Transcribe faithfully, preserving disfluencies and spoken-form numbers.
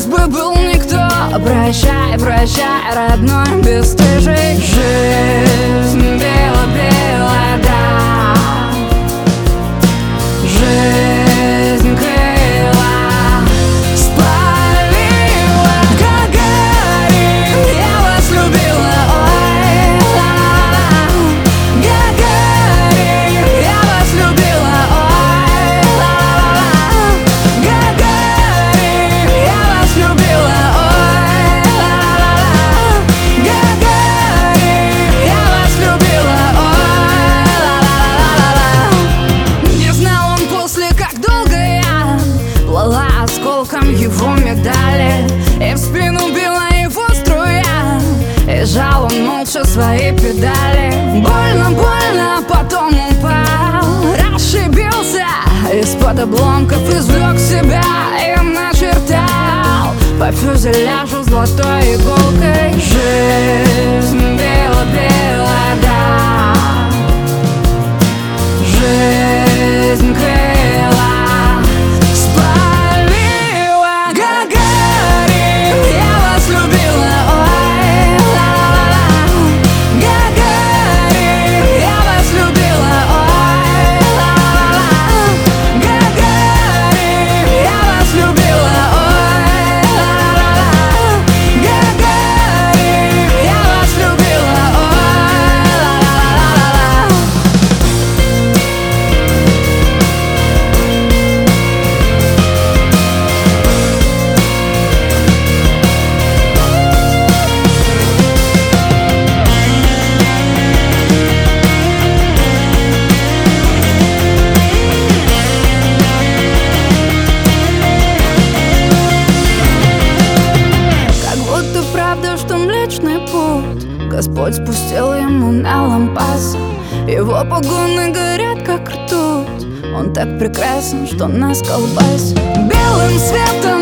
бы был никто. Прощай, прощай, родной бесстыжий. Жизнь бела-бела, да. Жизнь крыла спалила. Гагарин, я вас любила, ой, ла-ла-ла. Гагарин, я вас любила, ой, ла-ла-ла. Гагарин, я вас любила, ой, ла-ла-ла. Гагарин, я вас любила, ой, ла-ла-ла-ла-ла. Не знал он после, как долго я плыла осколком его медали, и в спину била его струя, и жал он молча свои педали. Больно, больно, потом упал, расшибился, из-под обломков извлек себя и начертал по фюзеляжу золотой иголкой. Жизнь бела-бела, да. Жизнь крыла спалила. Гагарин, я вас любила, ой, ла-ла-ла. Гагарин, я вас любила, ой, ла-ла-ла. Гагарин, я вас любила, ой, ла-ла-ла. Гагарин, я вас любила, ой, ла-ла-ла-ла-ла. Как будто правда, что Млечный Путь Господь спустил ему на лампасы. Его погоны горят, как ртуть. Он так прекрасен, что нас колбасит белым светом.